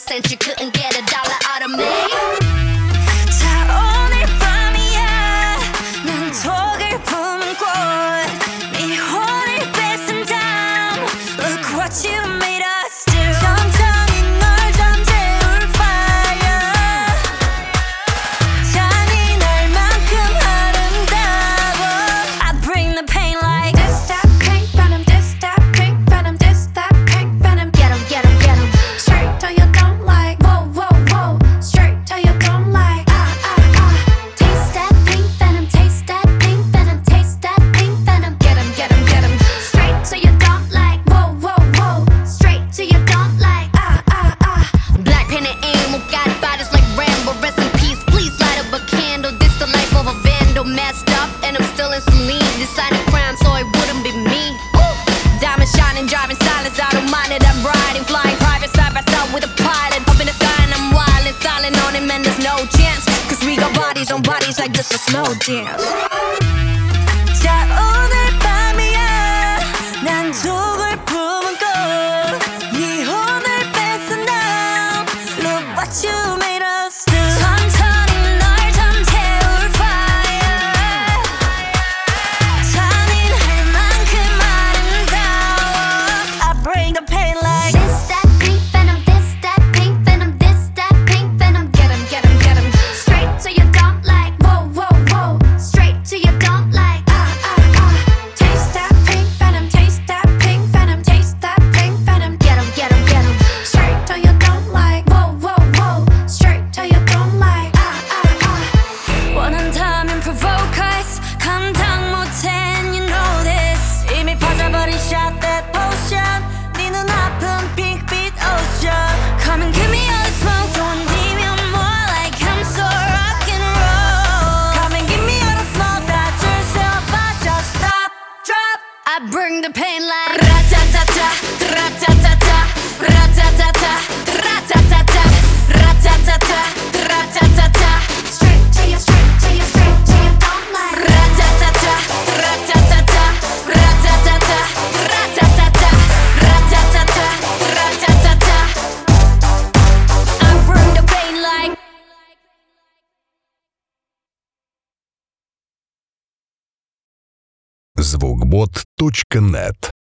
since you couldn't get a dollar out of me. 자 오늘 밤이야 난 독을 품은 꽃네 혼을 뺏은 다음 Look what you made us do 천천히 널 잠재울 fire 잔인할 만큼 아름다워 I bring the pain like This that pink venom, this that pink venom, this that pink venom. Get 'em, get 'em, get 'em. Straight till you don't like. Whoa, whoa, whoa. Straight till you don't like. Taste that pink venom, taste that pink venom, taste that pink venom. Get 'em, get 'em, get 'em. Straight till you don't like. Whoa, whoa, whoa. Straight till you don't like. Black pen and ink, got bodies like Rambo. Rest in peace, please light up a candle. This the life of a vandal, messed up, and I'm still in saline. Decided crime, so it wouldn't be me. Ooh. Diamond shining, driving silence, I don't mind it. I'm riding, flying private side by side with a pilot. Up in the sky and I'm wildin', styling on him, and there's no chance. Cause we got bodies on bodies like just a slow dance. 자 오늘 밤이야 난 독을 품은 꽃네 혼을 뺏은 다음 Look what you made us do 천천히 널 잠재울 fire 잔인할 만큼 아름다워 I bring the pain like This that pink venom, this that pink venom, this that pink venom. Get 'em, get 'em, get 'em. Straight till you don't like. Whoa, whoa, whoa. Straight till you don't like. Taste that pink venom, taste that pink venom, taste that pink venom. Get 'em, get 'em, get 'em. Straight till you don't like. Whoa, whoa, whoa. Straight till you don't like. 원한다면 provoke us 감당 못해 and you know this 이미 퍼져버린 shot that potion 네 눈앞은 핑크빛 ocean Come and give me all the smoke don't need me more like I'm so rock and roll Come and give me all the smoke 다 줄 수 없어 just stop drop I bring the pain like ratatata, ratatata, ratatata, ratatata, ratatata, ratatata. Straight till you, straight till you, straight till you don't like. Ratatata, ratatata, ratatata, ratatata, ratatata, ratatata. I bring the pain like. Звукбот.нет